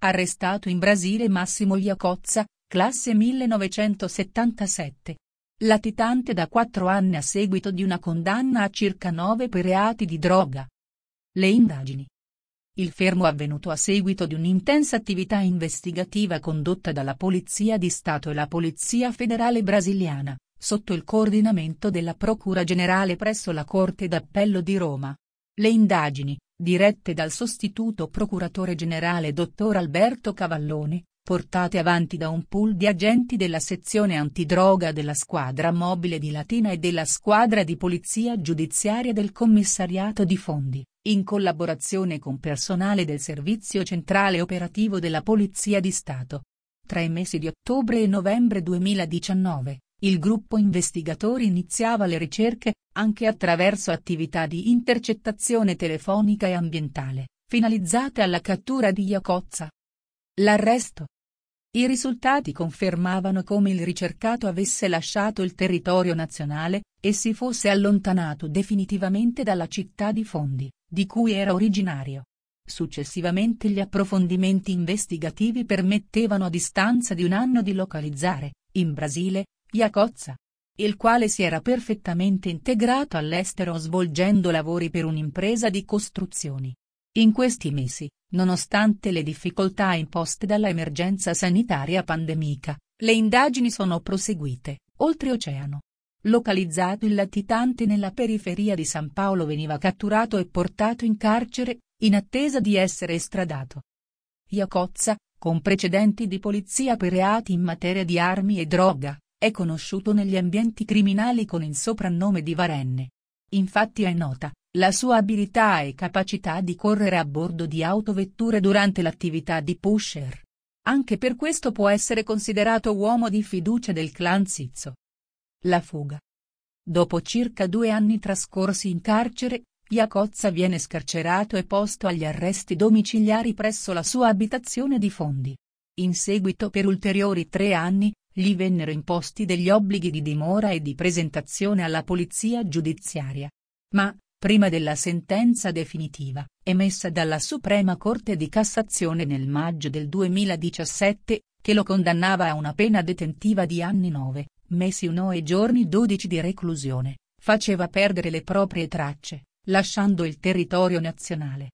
Arrestato in Brasile Massimo Iacozza, classe 1977. Latitante da 4 anni a seguito di una condanna a circa 9 per reati di droga. Le indagini. Il fermo avvenuto a seguito di un'intensa attività investigativa condotta dalla Polizia di Stato e la Polizia Federale brasiliana, sotto il coordinamento della Procura Generale presso la Corte d'Appello di Roma. Le indagini, dirette dal sostituto procuratore generale dottor Alberto Cavallone, portate avanti da un pool di agenti della sezione antidroga della squadra mobile di Latina e della squadra di polizia giudiziaria del commissariato di Fondi, in collaborazione con personale del Servizio Centrale Operativo della Polizia di Stato. Tra i mesi di ottobre e novembre 2019, il gruppo investigatori iniziava le ricerche, anche attraverso attività di intercettazione telefonica e ambientale, finalizzate alla cattura di Iacozza. L'arresto. I risultati confermavano come il ricercato avesse lasciato il territorio nazionale, e si fosse allontanato definitivamente dalla città di Fondi, di cui era originario. Successivamente gli approfondimenti investigativi permettevano a distanza di 1 anno di localizzare, in Brasile, Iacozza, il quale si era perfettamente integrato all'estero svolgendo lavori per un'impresa di costruzioni. In questi mesi, nonostante le difficoltà imposte dalla emergenza sanitaria pandemica, le indagini sono proseguite. Oltreoceano. Localizzato il latitante nella periferia di San Paolo veniva catturato e portato in carcere, in attesa di essere estradato. Iacozza, con precedenti di polizia per reati in materia di armi e droga, è conosciuto negli ambienti criminali con il soprannome di Varenne. Infatti è nota la sua abilità e capacità di correre a bordo di autovetture durante l'attività di pusher. Anche per questo può essere considerato uomo di fiducia del clan Zizzo. La fuga. Dopo circa 2 anni trascorsi in carcere, Iacozza viene scarcerato e posto agli arresti domiciliari presso la sua abitazione di Fondi. In seguito per ulteriori 3 anni, gli vennero imposti degli obblighi di dimora e di presentazione alla polizia giudiziaria. Ma, prima della sentenza definitiva, emessa dalla Suprema Corte di Cassazione nel maggio del 2017, che lo condannava a una pena detentiva di anni 9 mesi 1 e giorni 12 di reclusione, faceva perdere le proprie tracce, lasciando il territorio nazionale.